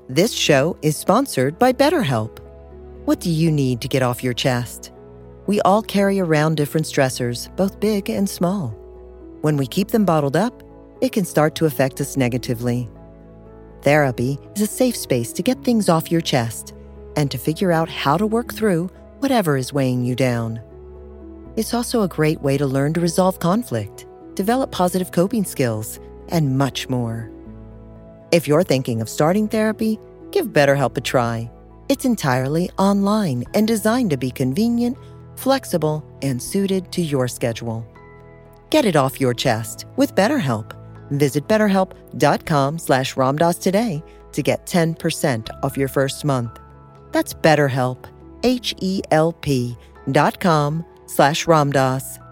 This show is sponsored by BetterHelp. What do you need to get off your chest? We all carry around different stressors, both big and small. When we keep them bottled up, it can start to affect us negatively. Therapy is a safe space to get things off your chest and to figure out how to work through whatever is weighing you down. It's also a great way to learn to resolve conflict, develop positive coping skills, and much more. If you're thinking of starting therapy, give BetterHelp a try. It's entirely online and designed to be convenient, flexible, and suited to your schedule. Get it off your chest with BetterHelp. Visit BetterHelp.com/Ramdas today to get 10% off your first month. That's BetterHelp, HELP.com/Ramdas.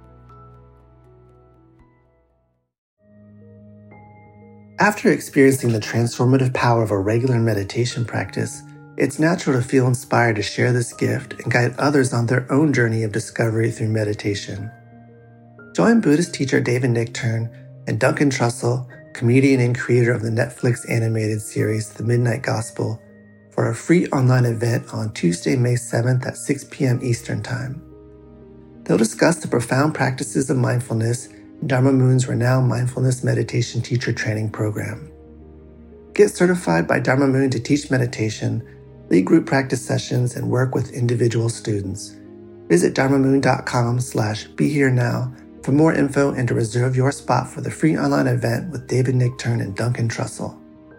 After experiencing the transformative power of a regular meditation practice, it's natural to feel inspired to share this gift and guide others on their own journey of discovery through meditation. Join Buddhist teacher David Nichtern and Duncan Trussell, comedian and creator of the Netflix animated series The Midnight Gospel, for a free online event on Tuesday, May 7th at 6 p.m. Eastern Time. They'll discuss the profound practices of mindfulness in Dharma Moon's renowned mindfulness meditation teacher training program. Get certified by Dharma Moon to teach meditation, lead group practice sessions, and work with individual students. Visit dharmamoon.com/BeHereNow for more info and to reserve your spot for the free online event with David Nichtern and Duncan Trussell.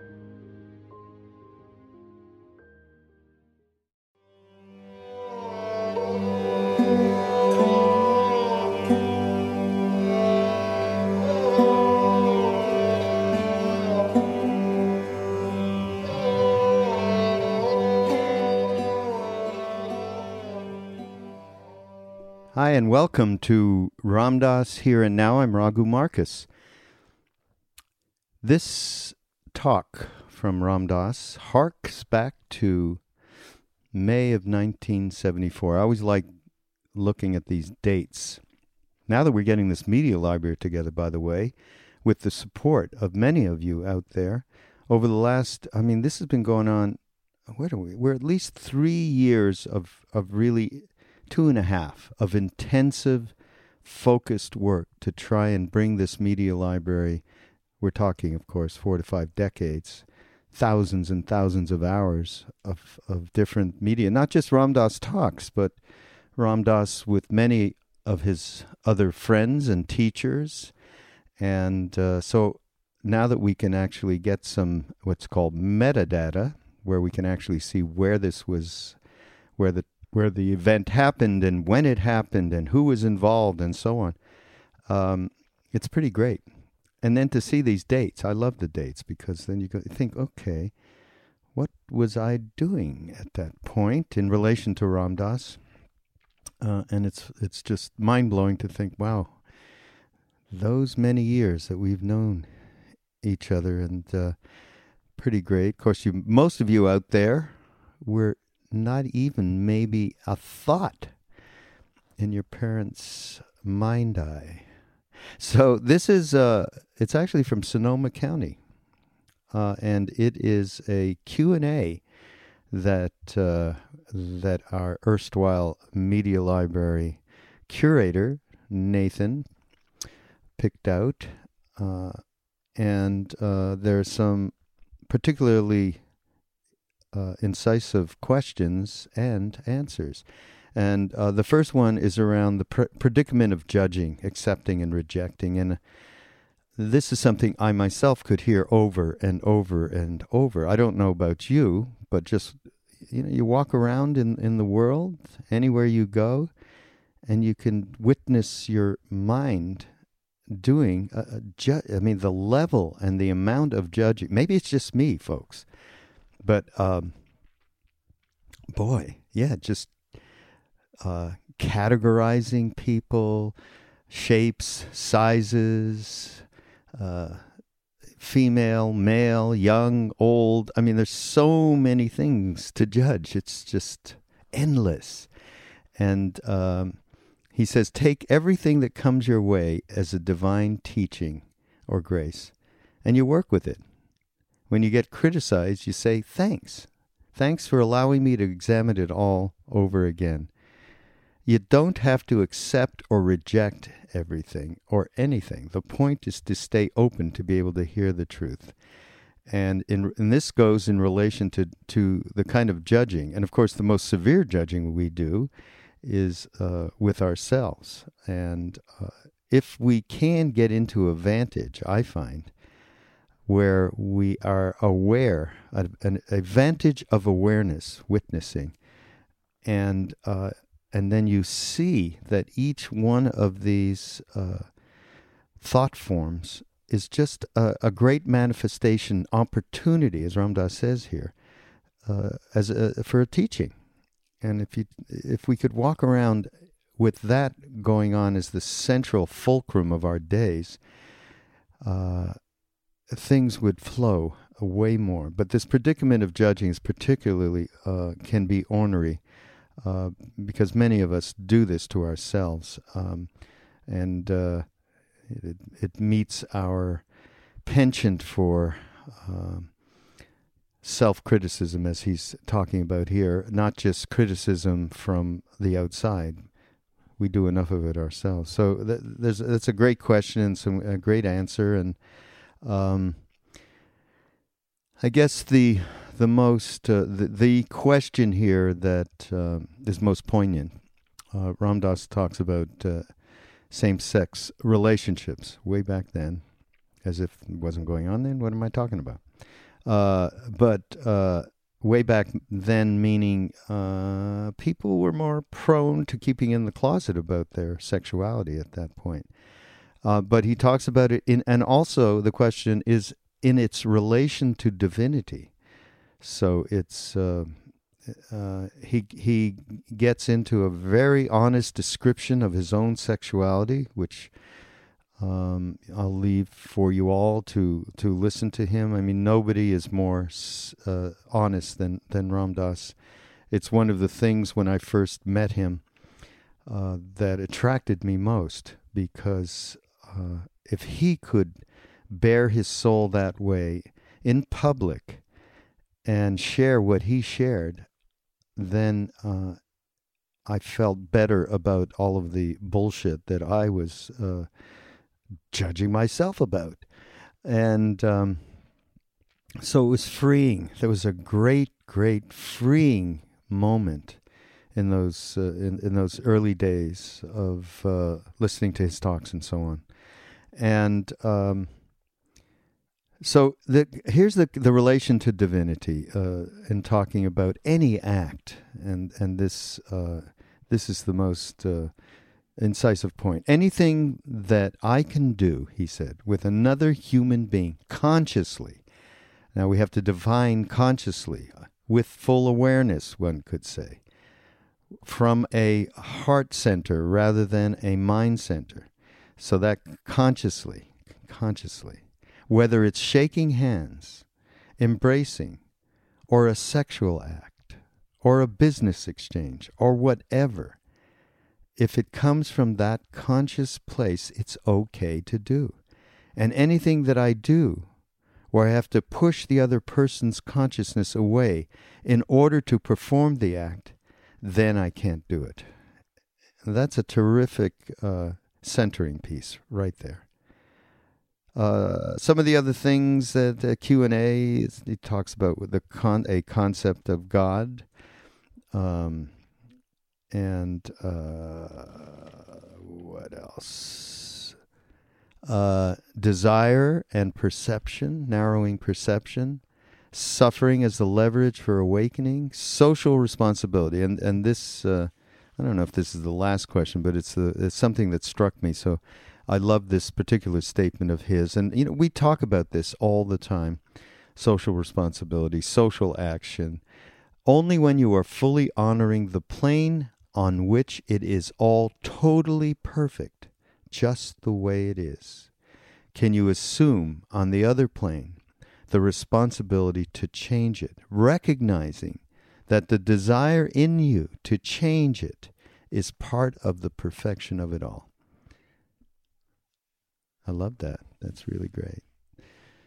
Hi, and welcome to Ramdas Here and Now. I'm Raghu Marcus. This talk from Ramdas harks back to May of 1974. I always like looking at these dates. Now that we're getting this media library together, by the way, with the support of many of you out there, over the last, this has been going on, we're at least 3 years of really 2.5 of intensive, focused work to try and bring this media library, we're talking, of course, 4 to 5 decades, thousands and thousands of hours of different media, not just Ramdas talks, but Ramdas with many of his other friends and teachers. And so now that we can actually get some what's called metadata, where we can actually see where this was, where the event happened and when it happened and who was involved and so on. It's pretty great. And then to see these dates, I love the dates because then you think, okay, what was I doing at that point in relation to Ramdas? And it's just mind-blowing to think, wow, those many years that we've known each other, and pretty great. Of course, most of you out there were not even maybe a thought in your parents' mind eye. So this is, it's actually from Sonoma County, and it is a Q&A that our erstwhile media library curator, Nathan, picked out, and there's some particularly incisive questions and answers. And the first one is around the predicament of judging, accepting, and rejecting. And this is something I myself could hear over and over and over. I don't know about you, but just, you walk around in the world, anywhere you go, and you can witness your mind doing, the level and the amount of judging. Maybe it's just me, folks. But, just categorizing people, shapes, sizes, female, male, young, old. There's so many things to judge. It's just endless. And he says, take everything that comes your way as a divine teaching or grace, and you work with it. when you get criticized, you say, thanks. Thanks for allowing me to examine it all over again. You don't have to accept or reject everything or anything. The point is to stay open to be able to hear the truth. And this goes in relation to the kind of judging. And of course, the most severe judging we do is with ourselves. And if we can get into a vantage, I find, where we are aware, a vantage of awareness, witnessing, and then you see that each one of these thought forms is just a great manifestation opportunity, as Ram Dass says here, for a teaching. And if we could walk around with that going on as the central fulcrum of our days, things would flow way more. But this predicament of judging is particularly can be ornery because many of us do this to ourselves, and it meets our penchant for self-criticism, as he's talking about here, not just criticism from the outside. We do enough of it ourselves. So that's a great question and a great answer. And I guess the question here that is most poignant, Ram Dass talks about same-sex relationships way back then, as if it wasn't going on then. What am I talking about? But way back then, meaning people were more prone to keeping in the closet about their sexuality at that point. But he talks about it and also the question is in its relation to divinity. So it's he gets into a very honest description of his own sexuality, which I'll leave for you all to listen to him. I mean, nobody is more honest than Ram Dass. It's one of the things when I first met him that attracted me most, because if he could bare his soul that way in public and share what he shared, then I felt better about all of the bullshit that I was judging myself about. And so it was freeing. There was a great, great freeing moment in those in those early days of listening to his talks and so on. And so here's the relation to divinity in talking about any act, and this is the most incisive point. Anything that I can do, he said, with another human being consciously. Now we have to define consciously, with full awareness, one could say, from a heart center rather than a mind center. So that consciously, whether it's shaking hands, embracing, or a sexual act, or a business exchange, or whatever, if it comes from that conscious place, it's okay to do. And anything that I do where I have to push the other person's consciousness away in order to perform the act, then I can't do it. And that's a terrific centering piece right there. Some of the other things that Q&A, he talks about with a concept of God, and what else? Desire and perception, narrowing perception, suffering as the leverage for awakening, social responsibility, and this I don't know if this is the last question, but it's something that struck me. So I love this particular statement of his, and we talk about this all the time: social responsibility, social action. Only when you are fully honoring the plane on which it is all totally perfect, just the way it is, can you assume on the other plane the responsibility to change it, recognizing that the desire in you to change it is part of the perfection of it all. I love that. That's really great.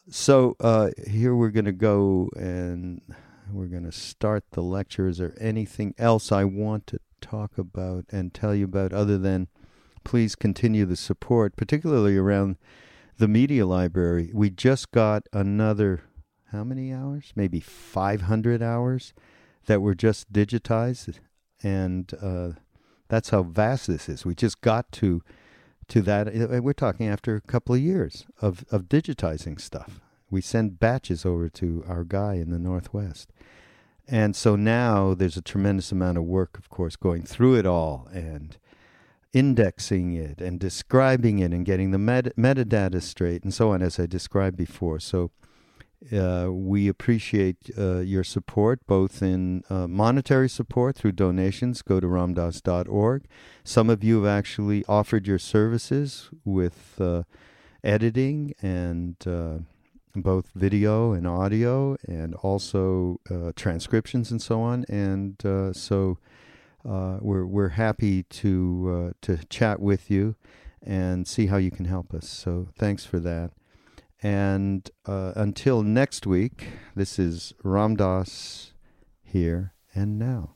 So here we're going to go and we're going to start the lecture. Is there anything else I want to talk about and tell you about other than please continue the support, particularly around the media library? We just got another, how many hours? Maybe 500 hours that were just digitized. And that's how vast this is. We just got to that. We're talking after a couple of years of digitizing stuff. We send batches over to our guy in the Northwest. And so now there's a tremendous amount of work, of course, going through it all and indexing it and describing it and getting the metadata straight and so on, as I described before. So we appreciate your support, both in monetary support through donations. Go to ramdas.org. Some of you have actually offered your services with editing and both video and audio, and also transcriptions and so on. And so we're happy to chat with you and see how you can help us. So thanks for that. And until next week, this is Ram Dass here and now.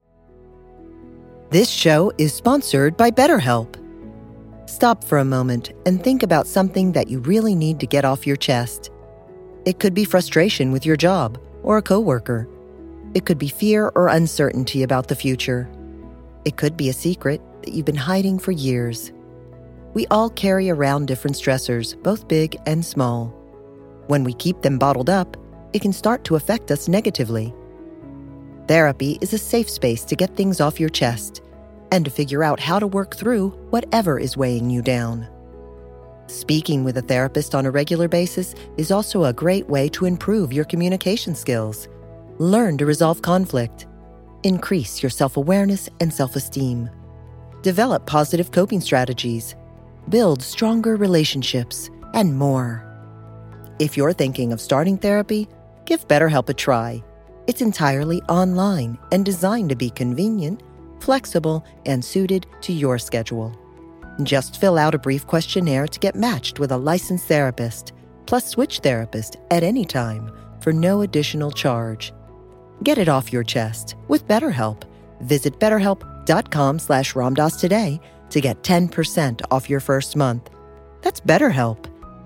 This show is sponsored by BetterHelp. Stop for a moment and think about something that you really need to get off your chest. It could be frustration with your job or a coworker. It could be fear or uncertainty about the future. It could be a secret that you've been hiding for years. We all carry around different stressors, both big and small. When we keep them bottled up, it can start to affect us negatively. Therapy is a safe space to get things off your chest and to figure out how to work through whatever is weighing you down. Speaking with a therapist on a regular basis is also a great way to improve your communication skills, learn to resolve conflict, increase your self-awareness and self-esteem, develop positive coping strategies, build stronger relationships, and more. If you're thinking of starting therapy, give BetterHelp a try. It's entirely online and designed to be convenient, flexible, and suited to your schedule. Just fill out a brief questionnaire to get matched with a licensed therapist, plus switch therapist at any time for no additional charge. Get it off your chest with BetterHelp. Visit BetterHelp.com/Ramdas today to get 10% off your first month. That's BetterHelp,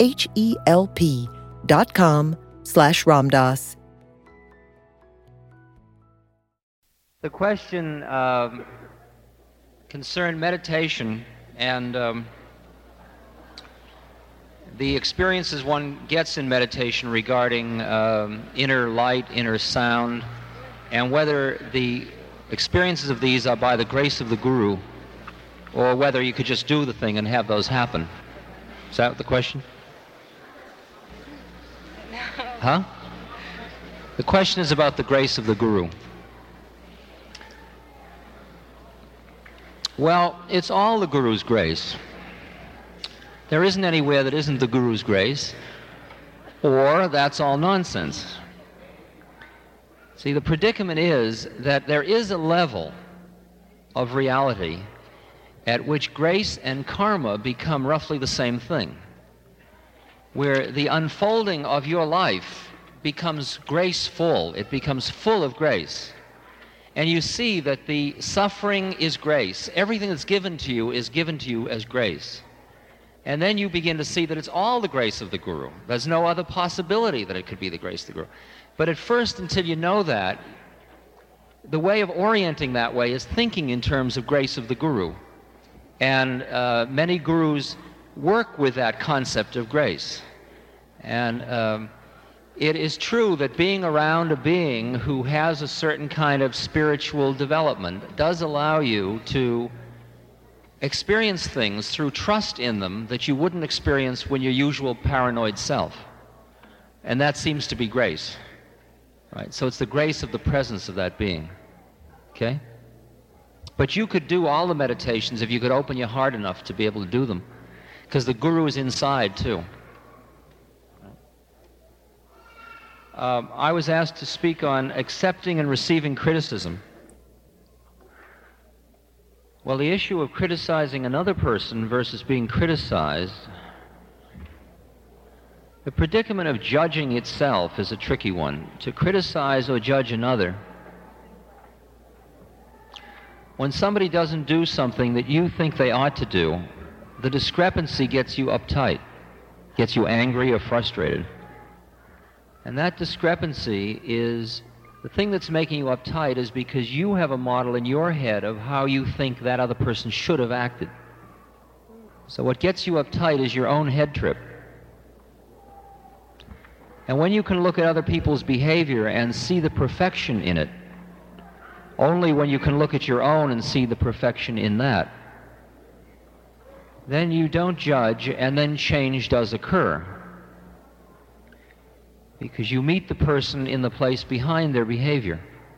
HELP.com/Ramdas. The question concerned meditation and the experiences one gets in meditation regarding inner light, inner sound, and whether the experiences of these are by the grace of the Guru, or whether you could just do the thing and have those happen. Is that the question? No. Huh? The question is about the grace of the Guru. Well, it's all the Guru's grace. There isn't anywhere that isn't the Guru's grace, or that's all nonsense. See, the predicament is that there is a level of reality at which grace and karma become roughly the same thing, where the unfolding of your life becomes graceful, it becomes full of grace. And you see that the suffering is grace. Everything that's given to you is given to you as grace. And then you begin to see that it's all the grace of the Guru. There's no other possibility that it could be the grace of the Guru. But at first, until you know that, the way of orienting that way is thinking in terms of grace of the Guru. And many gurus work with that concept of grace. And it is true that being around a being who has a certain kind of spiritual development does allow you to experience things through trust in them that you wouldn't experience when your usual paranoid self. And that seems to be grace. Right? So it's the grace of the presence of that being. Okay? But you could do all the meditations if you could open your heart enough to be able to do them, because the Guru is inside too. I was asked to speak on accepting and receiving criticism. Well, the issue of criticizing another person versus being criticized The predicament of judging itself is a tricky one. To criticize or judge another, when somebody doesn't do something that you think they ought to do, the discrepancy gets you uptight, gets you angry or frustrated. And that discrepancy is, the thing that's making you uptight is because you have a model in your head of how you think that other person should have acted. So what gets you uptight is your own head trip. And when you can look at other people's behavior and see the perfection in it, only when you can look at your own and see the perfection in that, then you don't judge, and then change does occur. Because you meet the person in the place behind their behavior.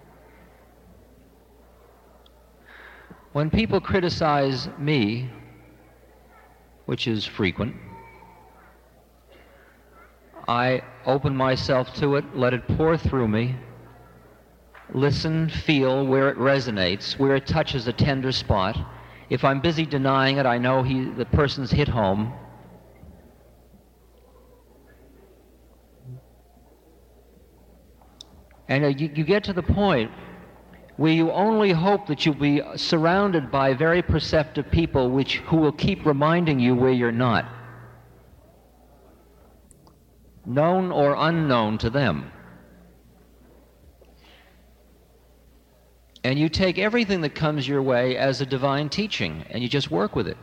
When people criticize me, which is frequent, I open myself to it, let it pour through me, listen, feel where it resonates, where it touches a tender spot. If I'm busy denying it, I know the person's hit home. And you get to the point where you only hope that you'll be surrounded by very perceptive people who will keep reminding you where you're not, known or unknown to them. And you take everything that comes your way as a divine teaching, and you just work with it.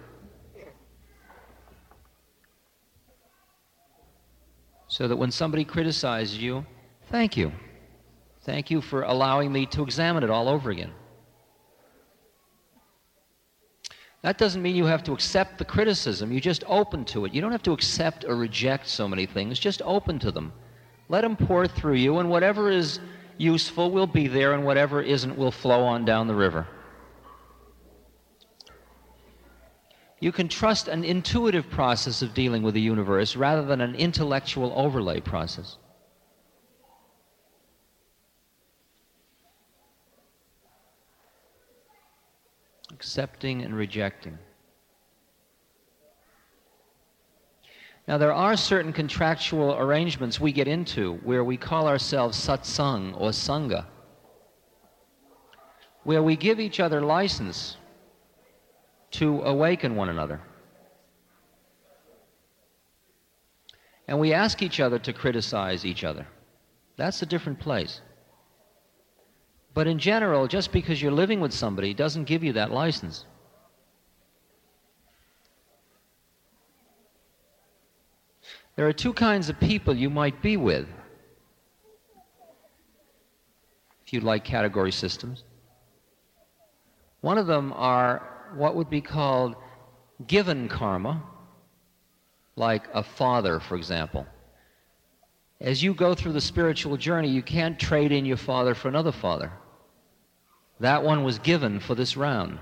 So that when somebody criticizes you, thank you. Thank you for allowing me to examine it all over again. That doesn't mean you have to accept the criticism. You're just open to it. You don't have to accept or reject so many things. Just open to them. Let them pour through you, and whatever is useful will be there, and whatever isn't will flow on down the river. You can trust an intuitive process of dealing with the universe rather than an intellectual overlay process. Accepting and rejecting. Now, there are certain contractual arrangements we get into where we call ourselves satsang or sangha, where we give each other license to awaken one another. And we ask each other to criticize each other. That's a different place. But in general, just because you're living with somebody doesn't give you that license. There are two kinds of people you might be with, if you like category systems. One of them are what would be called given karma, like a father, for example. As you go through the spiritual journey, you can't trade in your father for another father. That one was given for this round.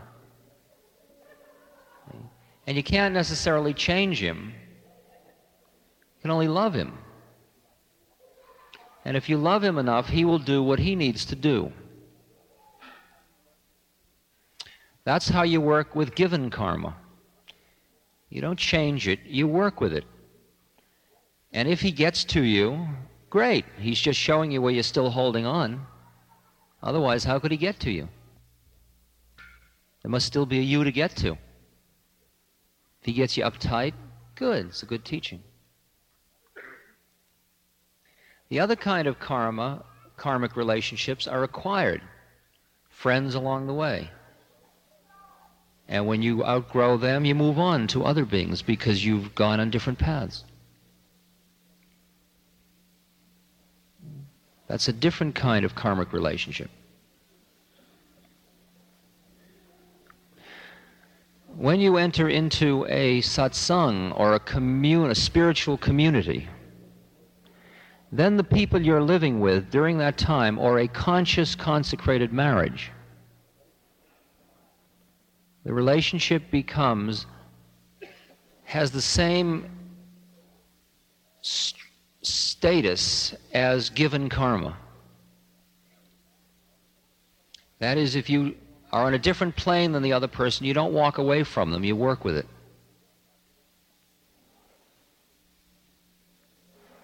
And you can't necessarily change him. You can only love him. And if you love him enough, he will do what he needs to do. That's how you work with given karma. You don't change it, you work with it. And if he gets to you, great. He's just showing you where you're still holding on. Otherwise, how could he get to you? There must still be a you to get to. If he gets you uptight, good. It's a good teaching. The other kind of karmic relationships are acquired. Friends along the way. And when you outgrow them, you move on to other beings because you've gone on different paths. That's a different kind of karmic relationship. When you enter into a satsang or a spiritual community, then the people you're living with during that time, or a conscious consecrated marriage, the relationship has the same status as given karma. That is, if you are on a different plane than the other person, you don't walk away from them, you work with it.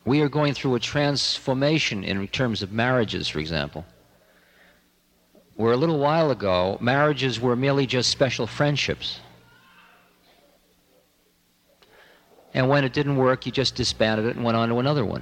We are going through a transformation in terms of marriages, for example, where a little while ago, marriages were merely just special friendships. And when it didn't work, you just disbanded it and went on to another one.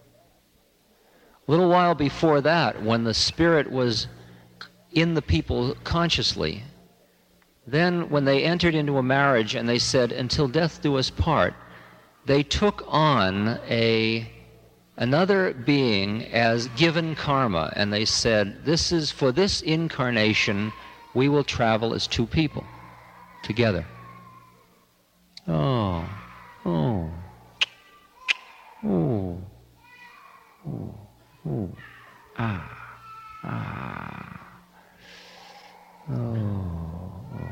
A little while before that, when the spirit was in the people consciously, then when they entered into a marriage and they said, "Until death do us part," they took on another being as given karma, and they said, "This is for this incarnation, we will travel as two people together." Oh, oh, oh, oh, oh, ah, ah, oh,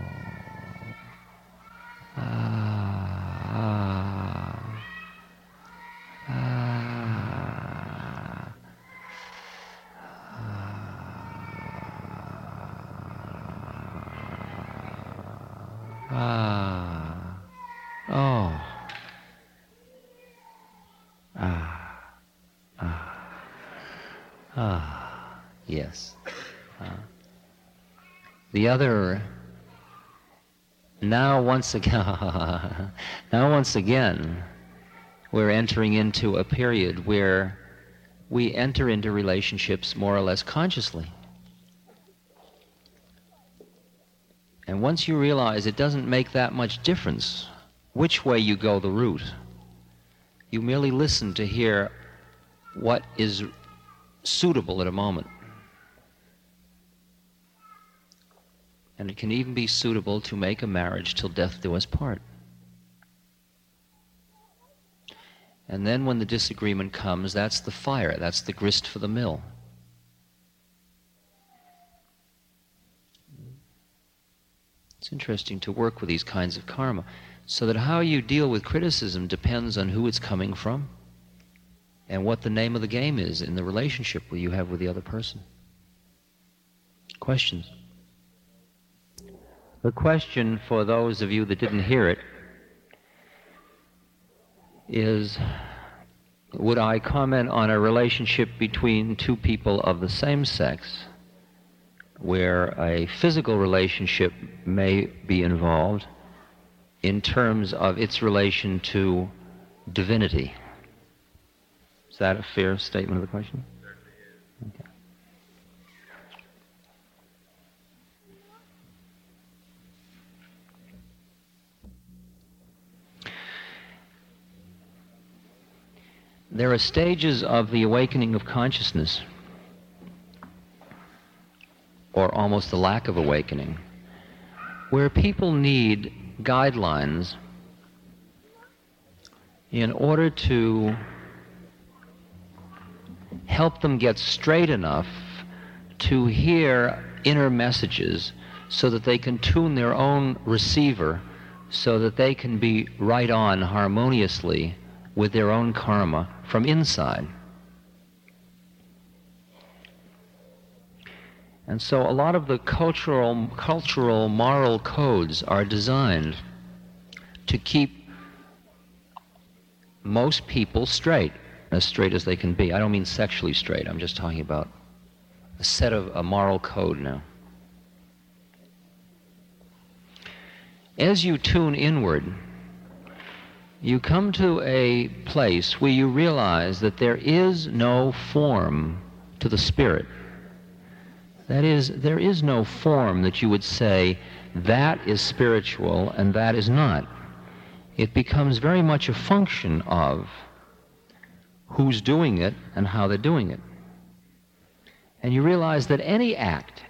yes. The other, now once again, we're entering into a period where we enter into relationships more or less consciously. And once you realize it doesn't make that much difference which way you go the route, you merely listen to hear what is suitable at a moment. And it can even be suitable to make a marriage till death do us part. And then when the disagreement comes, that's the fire, that's the grist for the mill. It's interesting to work with these kinds of karma, so that how you deal with criticism depends on who it's coming from and what the name of the game is in the relationship you have with the other person. Questions? The question, for those of you that didn't hear it, is, would I comment on a relationship between two people of the same sex where a physical relationship may be involved in terms of its relation to divinity? Is that a fair statement of the question? Okay. There are stages of the awakening of consciousness, or almost the lack of awakening, where people need guidelines in order to help them get straight enough to hear inner messages so that they can tune their own receiver so that they can be right on harmoniously with their own karma from inside. And so a lot of the cultural moral codes are designed to keep most people straight as they can be. I don't mean sexually straight, I'm just talking about a set of a moral code now. As you tune inward, you come to a place where you realize that there is no form to the spirit. That is, there is no form that you would say, that is spiritual and that is not. It becomes very much a function of who's doing it and how they're doing it. And you realize that any act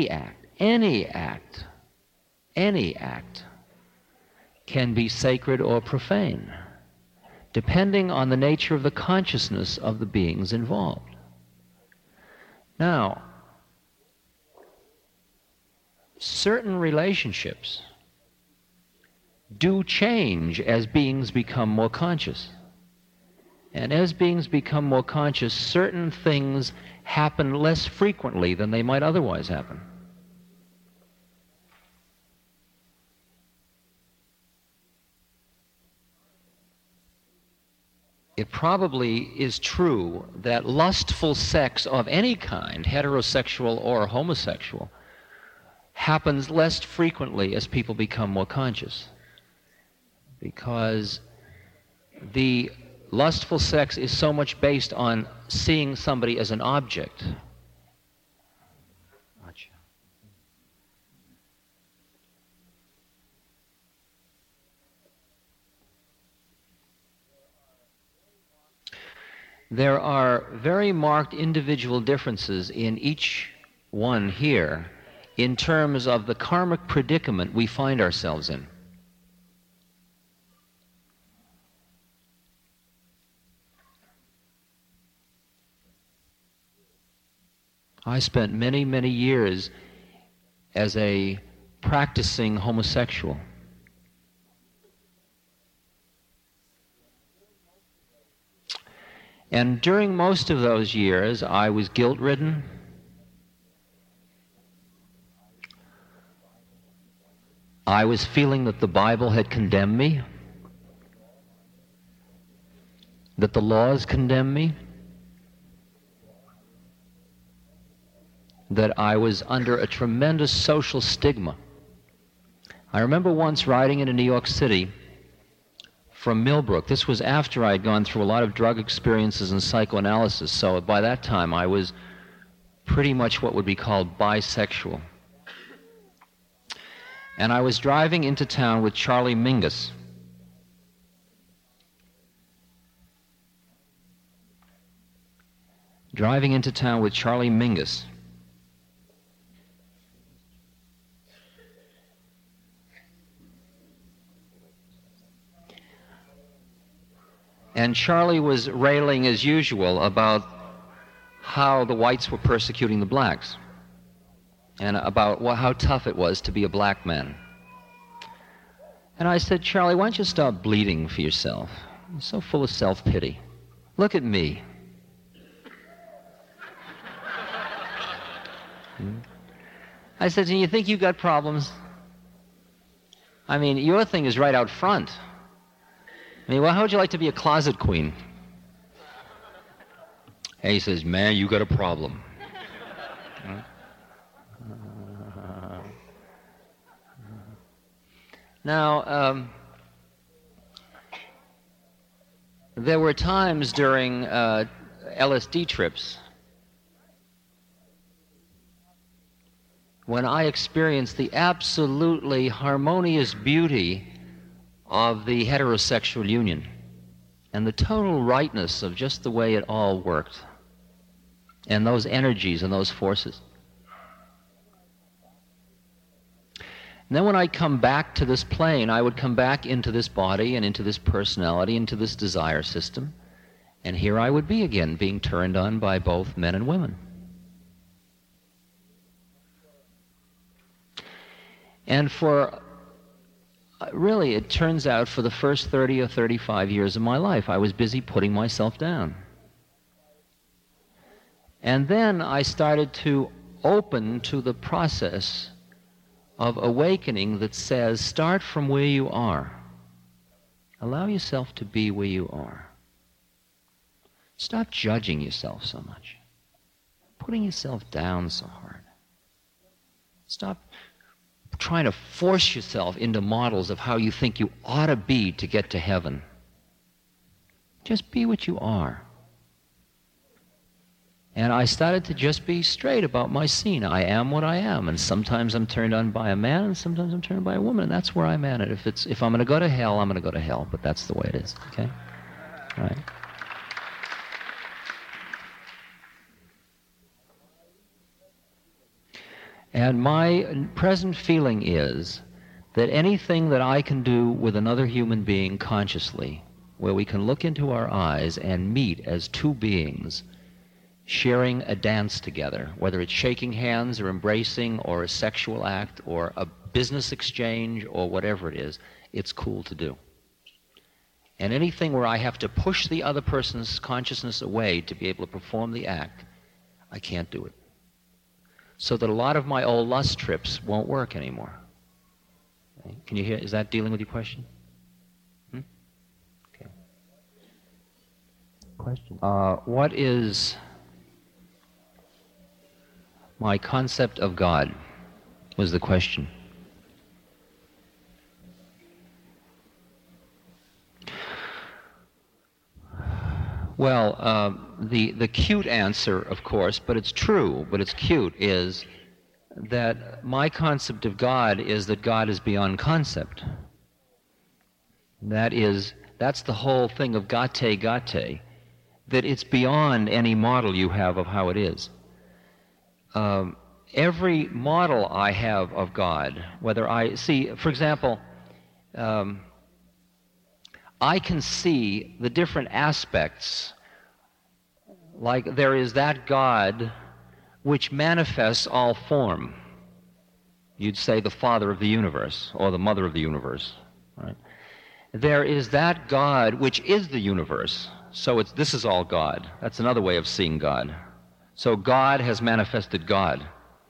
can be sacred or profane, depending on the nature of the consciousness of the beings involved. Now, certain relationships do change as beings become more conscious. And as beings become more conscious, certain things happen less frequently than they might otherwise happen. it probably is true that lustful sex of any kind, heterosexual or homosexual, happens less frequently as people become more conscious. Because the lustful sex is so much based on seeing somebody as an object. There are very marked individual differences in each one here in terms of the karmic predicament we find ourselves in. I spent many, many years as a practicing homosexual. And during most of those years, I was guilt-ridden. I was feeling that the Bible had condemned me, that the laws condemned me, that I was under a tremendous social stigma. I remember once riding into New York City from Millbrook. This was after I had gone through a lot of drug experiences and psychoanalysis, so by that time I was pretty much what would be called bisexual. And I was driving into town with Charlie Mingus. Driving into town with Charlie Mingus. And Charlie was railing as usual about how the whites were persecuting the blacks and about how tough it was to be a black man. And I said, Charlie, why don't you stop bleeding for yourself? You're so full of self-pity. Look at me. I said, do you think you got problems? I mean, your thing is right out front. I mean, well, how would you like to be a closet queen? And he says, man, you got a problem. Now, there were times during LSD trips when I experienced the absolutely harmonious beauty of the heterosexual union and the total rightness of just the way it all worked and those energies and those forces. And then when I come back to this plane, I would come back into this body and into this personality, into this desire system, and here I would be again, being turned on by both men and women. And for really, it turns out for the first 30 or 35 years of my life, I was busy putting myself down. And then I started to open to the process of awakening that says, start from where you are. Allow yourself to be where you are. Stop judging yourself so much. Putting yourself down so hard. Stop trying to force yourself into models of how you think you ought to be to get to heaven. Just be what you are. And I started to just be straight about my scene. I am what I am, and sometimes I'm turned on by a man, and sometimes I'm turned by a woman, and that's where I'm at. If I'm going to go to hell, I'm going to go to hell, but that's the way it is, okay? All right. And my present feeling is that anything that I can do with another human being consciously, where we can look into our eyes and meet as two beings, sharing a dance together, whether it's shaking hands or embracing or a sexual act or a business exchange or whatever it is, it's cool to do. And anything where I have to push the other person's consciousness away to be able to perform the act, I can't do it. So that a lot of my old lust trips won't work anymore. Okay. Can you hear? Is that dealing with your question? Okay. question. What is my concept of God, was the question. Well, the cute answer, of course, but it's true, but it's cute, is that my concept of God is that God is beyond concept. That's the whole thing of gate, that it's beyond any model you have of how it is. Every model I have of God, whether I see, for example, I can see the different aspects, like there is that God which manifests all form. You'd say the Father of the universe, or the Mother of the universe, right? There is that God which is the universe, so this is all God. That's another way of seeing God. So God has manifested God.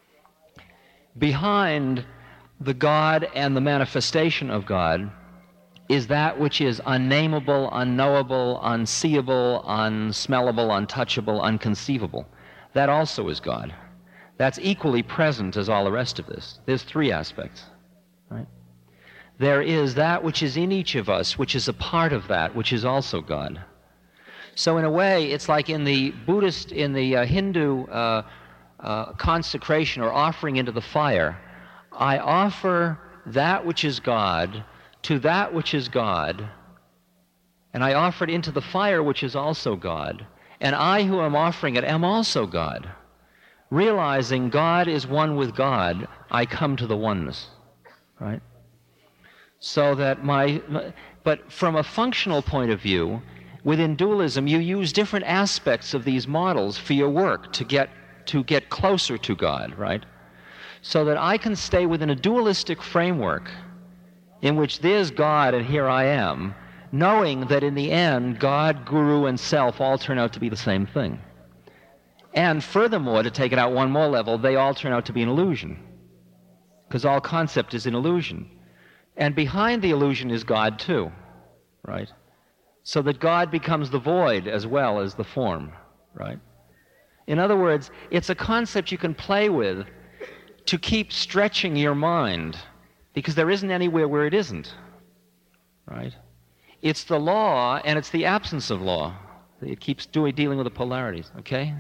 Behind the God and the manifestation of God is that which is unnameable, unknowable, unseeable, unsmellable, untouchable, unconceivable. That also is God. That's equally present as all the rest of this. There's three aspects, right? There is that which is in each of us, which is a part of that, which is also God. So in a way, it's like in the Buddhist, in the Hindu consecration or offering into the fire, I offer that which is God to that which is God, and I offer it into the fire which is also God, and I who am offering it am also God. Realizing God is one with God, I come to the oneness, right? So that but from a functional point of view, within dualism, you use different aspects of these models for your work to get closer to God, right? So that I can stay within a dualistic framework in which there's God and here I am, knowing that in the end, God, Guru, and Self all turn out to be the same thing. And furthermore, to take it out one more level, they all turn out to be an illusion, because all concept is an illusion. And behind the illusion is God too, right? So that God becomes the void as well as the form, right? In other words, it's a concept you can play with to keep stretching your mind, because there isn't anywhere where it isn't, right? It's the law and it's the absence of law. It keeps dealing with the polarities, okay?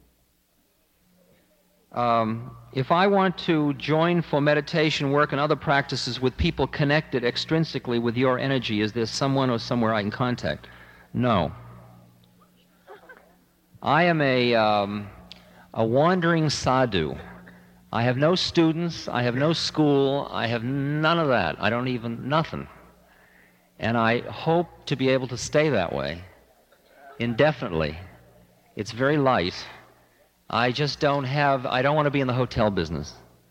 If I want to join for meditation work and other practices with people connected extrinsically with your energy, is there someone or somewhere I can contact? No. I am a wandering sadhu. I have no students, I have no school, I have none of that. I don't even, nothing. And I hope to be able to stay that way indefinitely. It's very light. I just I don't want to be in the hotel business.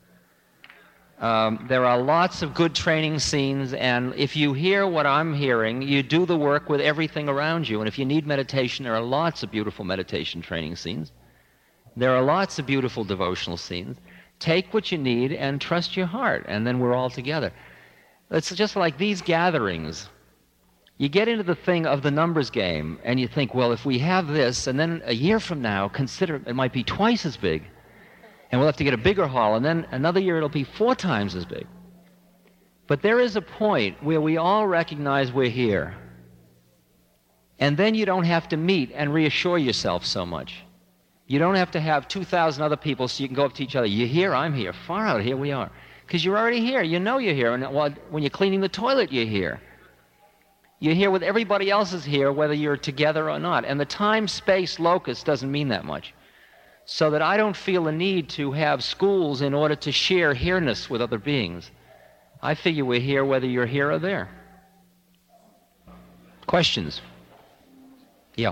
There are lots of good training scenes, and if you hear what I'm hearing, you do the work with everything around you. And if you need meditation, there are lots of beautiful meditation training scenes. There are lots of beautiful devotional scenes. Take what you need and trust your heart, and then we're all together. It's just like these gatherings. You get into the thing of the numbers game, and you think, well, if we have this, and then a year from now, consider it might be twice as big, and we'll have to get a bigger hall, and then another year it'll be 4 times as big. But there is a point where we all recognize we're here, and then you don't have to meet and reassure yourself so much. You don't have to have 2,000 other people so you can go up to each other. You're here, I'm here. Far out, here we are. Because you're already here. You know you're here. And when you're cleaning the toilet, you're here. You're here with everybody else is here, whether you're together or not. And the time-space locus doesn't mean that much. So that I don't feel a need to have schools in order to share here-ness with other beings. I figure we're here whether you're here or there. Questions? Yeah.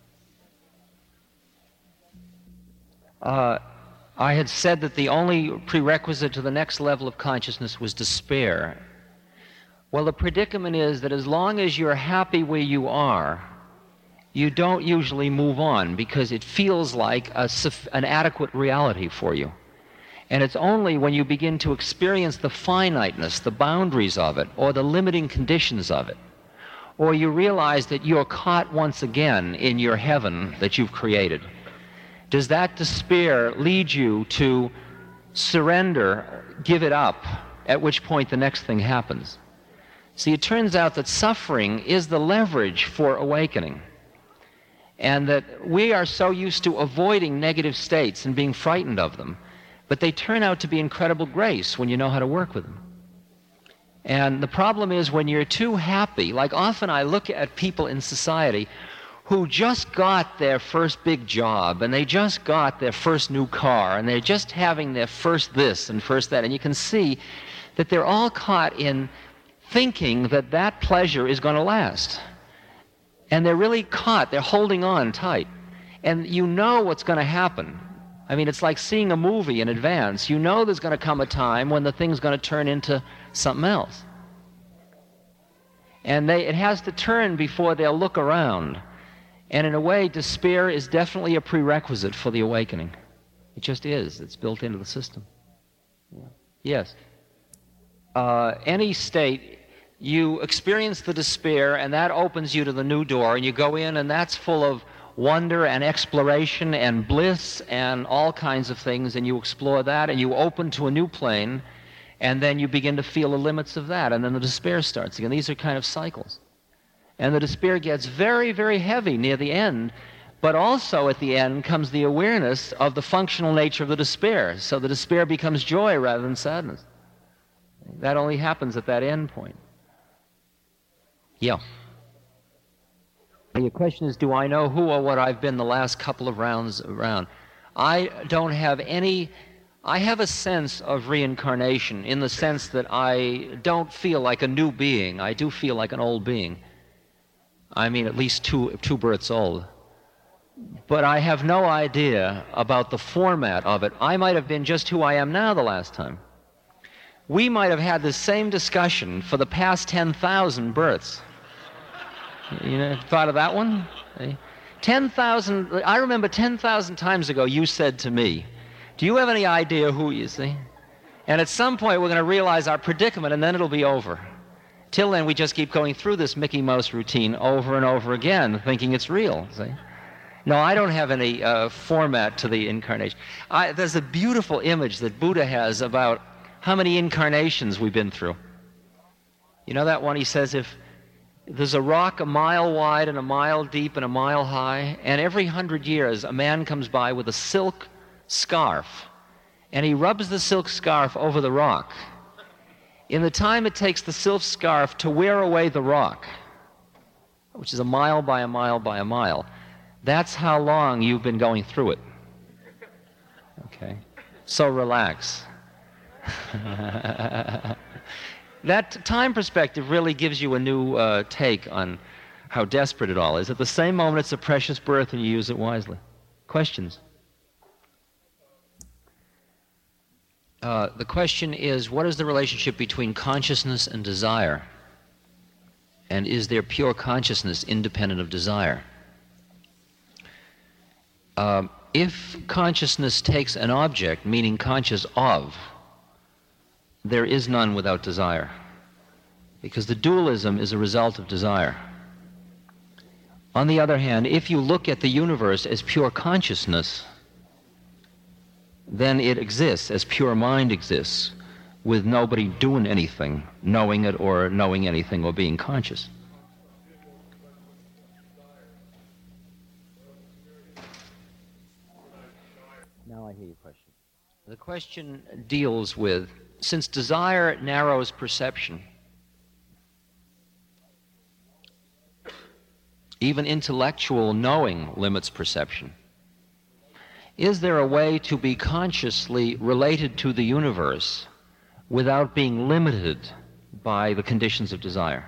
I had said that the only prerequisite to the next level of consciousness was despair. Well, the predicament is that as long as you're happy where you are, you don't usually move on because it feels like an adequate reality for you. And it's only when you begin to experience the finiteness, the boundaries of it, or the limiting conditions of it, or you realize that you're caught once again in your heaven that you've created, does that despair lead you to surrender, give it up, at which point the next thing happens? See, it turns out that suffering is the leverage for awakening, and that we are so used to avoiding negative states and being frightened of them, but they turn out to be incredible grace when you know how to work with them. And the problem is when you're too happy, like often I look at people in society who just got their first big job, and they just got their first new car, and they're just having their first this and first that, and you can see that they're all caught in thinking that that pleasure is going to last. And they're really caught, they're holding on tight. And you know what's going to happen. I mean, it's like seeing a movie in advance. You know there's going to come a time when the thing's going to turn into something else. And it has to turn before they'll look around. And in a way, despair is definitely a prerequisite for the awakening. It just is. It's built into the system. Yes. Any state, you experience the despair, and that opens you to the new door, and you go in, and that's full of wonder and exploration and bliss and all kinds of things, and you explore that, and you open to a new plane, and then you begin to feel the limits of that, and then the despair starts again. These are kind of cycles. And the despair gets very, very heavy near the end, but also at the end comes the awareness of the functional nature of the despair. So the despair becomes joy rather than sadness. That only happens at that end point. Yeah. Your question is, do I know who or what I've been the last couple of rounds around? I don't have any... I have a sense of reincarnation in the sense that I don't feel like a new being. I do feel like an old being. I mean, at least two births old. But I have no idea about the format of it. I might have been just who I am now the last time. We might have had the same discussion for the past 10,000 births. You know, thought of that one? 10,000, I remember 10,000 times ago you said to me, do you have any idea who you see? And at some point we're going to realize our predicament, and then it'll be over. Till then we just keep going through this Mickey Mouse routine over and over again, thinking it's real. See? No, I don't have any format to the incarnation. There's a beautiful image that Buddha has about how many incarnations we've been through. You know that one? He says if there's a rock a mile wide and a mile deep and a mile high, and every 100 years a man comes by with a silk scarf, and he rubs the silk scarf over the rock. In the time it takes the silk scarf to wear away the rock, which is a mile by a mile by a mile, that's how long you've been going through it. Okay? So relax. That time perspective really gives you a new take on how desperate it all is. At the same moment, it's a precious birth, and you use it wisely. Questions? The question is, what is the relationship between consciousness and desire? And is there pure consciousness independent of desire? If consciousness takes an object, meaning conscious of, there is none without desire, because the dualism is a result of desire. On the other hand, if you look at the universe as pure consciousness, then it exists as pure mind exists, with nobody doing anything, knowing it or knowing anything or being conscious. Now I hear your question. The question deals with, since desire narrows perception, even intellectual knowing limits perception, is there a way to be consciously related to the universe without being limited by the conditions of desire?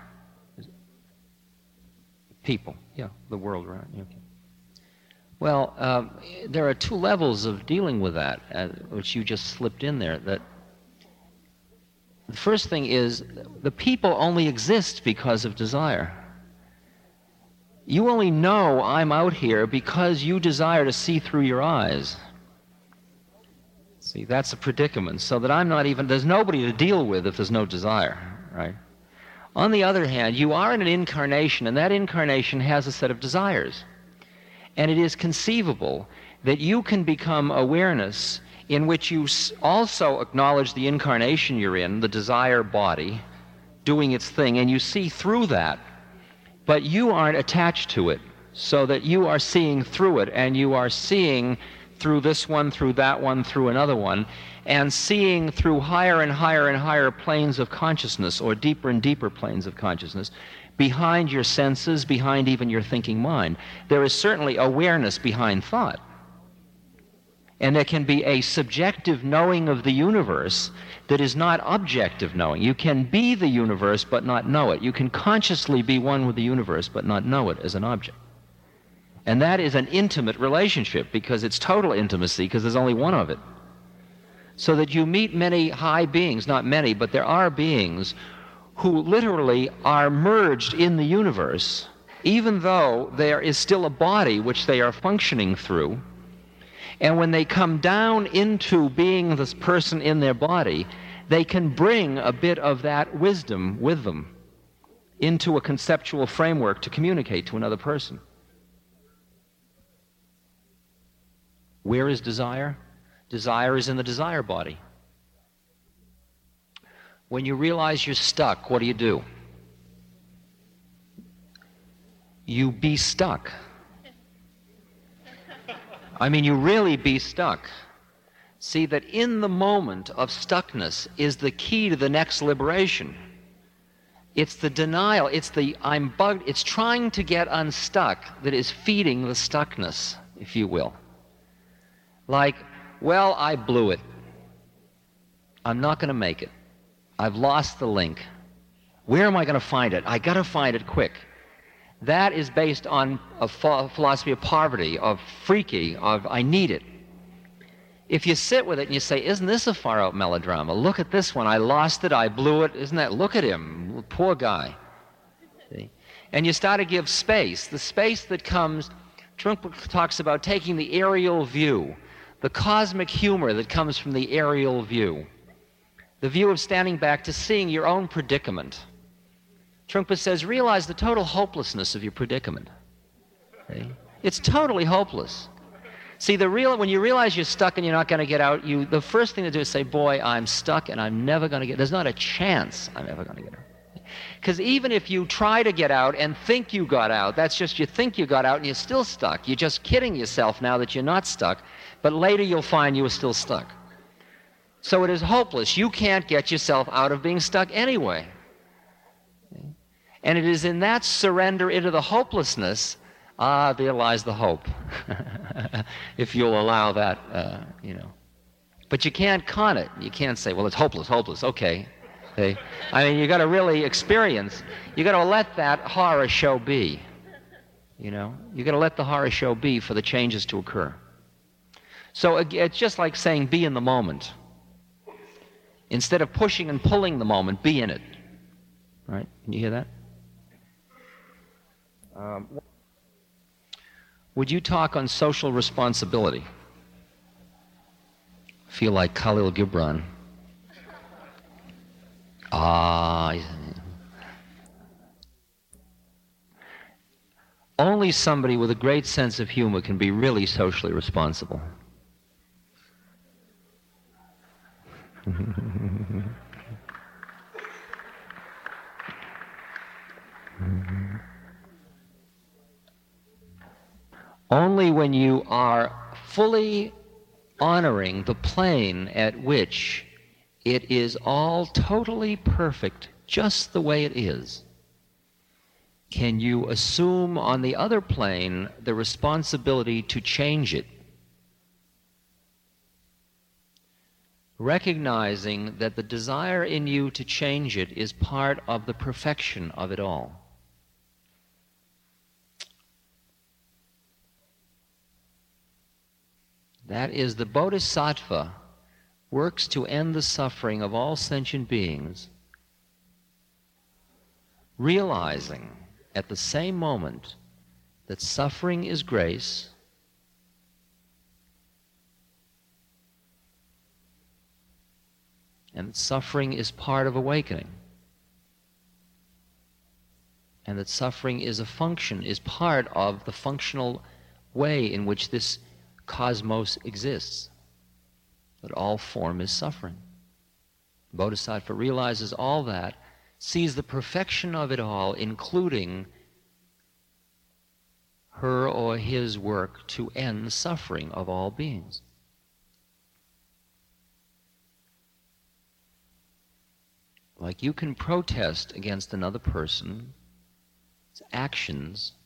People, yeah, the world around you. Okay. Well, there are two levels of dealing with that, which you just slipped in there. That the first thing is, the people only exist because of desire. You only know I'm out here because you desire to see through your eyes. See, that's a predicament. So that I'm not even, there's nobody to deal with if there's no desire, right? On the other hand, you are in an incarnation, and that incarnation has a set of desires. And it is conceivable that you can become awareness in which you also acknowledge the incarnation you're in, the desire body, doing its thing, and you see through that, but you aren't attached to it, so that you are seeing through it, and you are seeing through this one, through that one, through another one, and seeing through higher and higher and higher planes of consciousness, or deeper and deeper planes of consciousness, behind your senses, behind even your thinking mind. There is certainly awareness behind thought. And there can be a subjective knowing of the universe that is not objective knowing. You can be the universe but not know it. You can consciously be one with the universe but not know it as an object. And that is an intimate relationship, because it's total intimacy, because there's only one of it. So that you meet many high beings, not many, but there are beings who literally are merged in the universe, even though there is still a body which they are functioning through. And when they come down into being this person in their body, they can bring a bit of that wisdom with them into a conceptual framework to communicate to another person. Where is desire? Desire is in the desire body. When you realize you're stuck, what do? You be stuck. I mean, you really be stuck. See that in the moment of stuckness is the key to the next liberation. It's the denial, it's the I'm bugged, it's trying to get unstuck that is feeding the stuckness, if you will. Like, well, I blew it. I'm not going to make it. I've lost the link. Where am I going to find it? I got to find it quick. That is based on a philosophy of poverty, of freaky, of I need it. If you sit with it and you say, isn't this a far-out melodrama? Look at this one. I lost it. I blew it. Isn't that? Look at him. Poor guy. See? And you start to give space. The space that comes, Trungpa talks about taking the aerial view, the cosmic humor that comes from the aerial view, the view of standing back to seeing your own predicament. Trungpa says, realize the total hopelessness of your predicament. See? It's totally hopeless. See, when you realize you're stuck and you're not going to get out, the first thing to do is say, boy, I'm stuck and I'm never going to get, there's not a chance I'm ever going to get out. Because even if you try to get out and think you got out, that's just you think you got out and you're still stuck. You're just kidding yourself now that you're not stuck, but later you'll find you were still stuck. So it is hopeless. You can't get yourself out of being stuck anyway. And it is in that surrender into the hopelessness, there lies the hope. If you'll allow that, But you can't con it. You can't say, well, it's hopeless, okay. See? I mean, you got to really experience, you got to let that horror show be. You got to let the horror show be for the changes to occur. So it's just like saying, be in the moment. Instead of pushing and pulling the moment, be in it. Right? Can you hear that? Would you talk on social responsibility? Feel like Khalil Gibran. Only somebody with a great sense of humor can be really socially responsible. Only when you are fully honoring the plane at which it is all totally perfect, just the way it is, can you assume on the other plane the responsibility to change it, recognizing that the desire in you to change it is part of the perfection of it all. That is, the Bodhisattva works to end the suffering of all sentient beings, realizing at the same moment that suffering is grace, and that suffering is part of awakening. and that suffering is a function, is part of the functional way in which this cosmos exists, that all form is suffering. Bodhisattva realizes all that, sees the perfection of it all, including her or his work to end the suffering of all beings. Like you can protest against another person's actions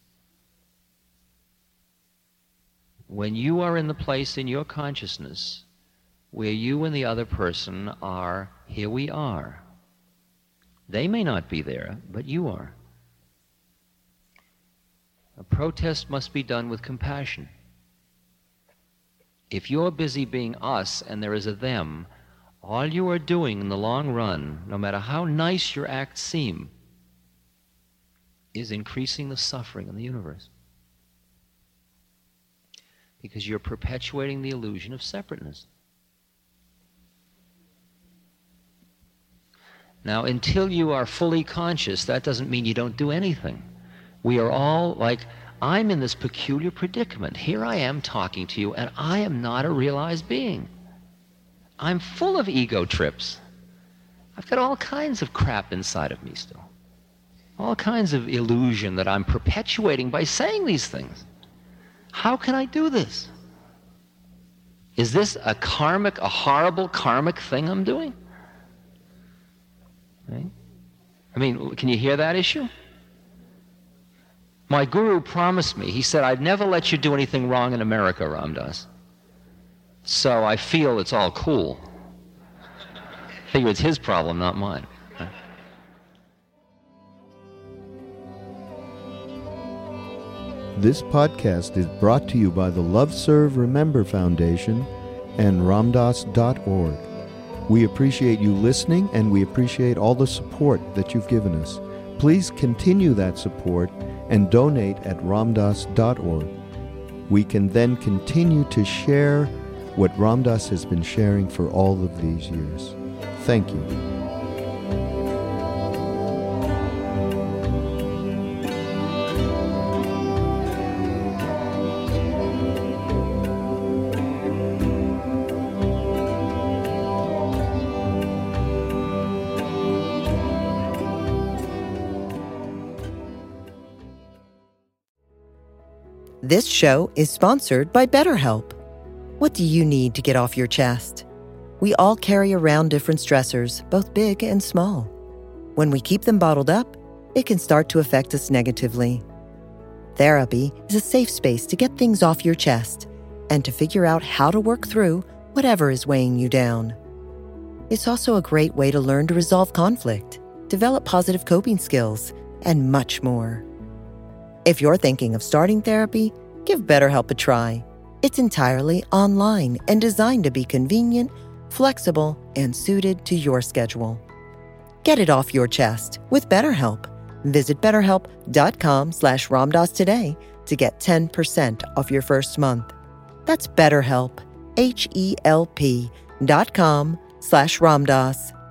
when you are in the place in your consciousness where you and the other person are, here we are. They may not be there, but you are. A protest must be done with compassion. If you're busy being us and there is a them, all you are doing in the long run, no matter how nice your acts seem, is increasing the suffering in the universe. Because you're perpetuating the illusion of separateness. Now, until you are fully conscious, that doesn't mean you don't do anything. We are all like, I'm in this peculiar predicament. Here I am talking to you, and I am not a realized being. I'm full of ego trips. I've got all kinds of crap inside of me still. All kinds of illusion that I'm perpetuating by saying these things. How can I do this? Is this a horrible karmic thing I'm doing? Right? I mean, can you hear that issue? My guru promised me, he said, I'd never let you do anything wrong in America, Ram Dass. So I feel it's all cool. I figure it's his problem, not mine. This podcast is brought to you by the Love Serve Remember Foundation and ramdas.org. We appreciate you listening, and we appreciate all the support that you've given us. Please continue that support and donate at ramdas.org. We can then continue to share what Ram Dass has been sharing for all of these years. Thank you. This show is sponsored by BetterHelp. What do you need to get off your chest? We all carry around different stressors, both big and small. When we keep them bottled up, it can start to affect us negatively. Therapy is a safe space to get things off your chest and to figure out how to work through whatever is weighing you down. It's also a great way to learn to resolve conflict, develop positive coping skills, and much more. If you're thinking of starting therapy, give BetterHelp a try. It's entirely online and designed to be convenient, flexible, and suited to your schedule. Get it off your chest with BetterHelp. Visit BetterHelp.com/RamDass today to get 10% off your first month. That's BetterHelp, HELP.com/RamDass.